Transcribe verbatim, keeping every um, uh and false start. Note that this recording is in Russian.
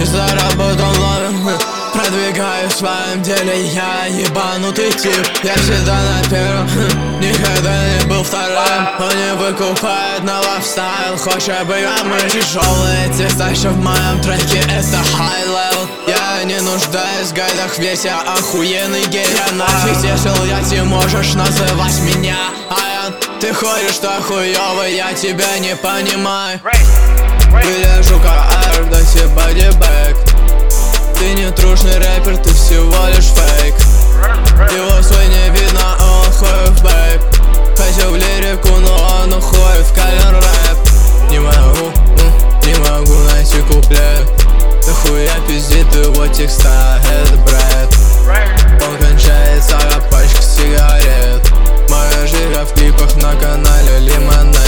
заработал новым. Продвигаю в своем деле, я ебанутый тип. Я всегда на первом, никогда не был вторым. Он не выкупает на лайфстайл, хочет быть мы тяжелые. Тесто, что в моем треке, это high level. Я не нуждаюсь в гайдах, весь я охуенный гей. Я нафиг тесил, я ты можешь называть меня Аян. Ты ходишь так хуёво, я тебя не понимаю. Или жука ар, да себе бодибэк. Ты не трушный рэпер, ты всего лишь фейк. Его свой не видно, а он ходит в бэйб. Хотел в лирику, но он уходит в кавер рэп. Не могу, не могу найти куплет. Да хуя пиздит его текста, это бред. Он кончается, а пачка сигарет. Моя жига в клипах на канале Лимонад.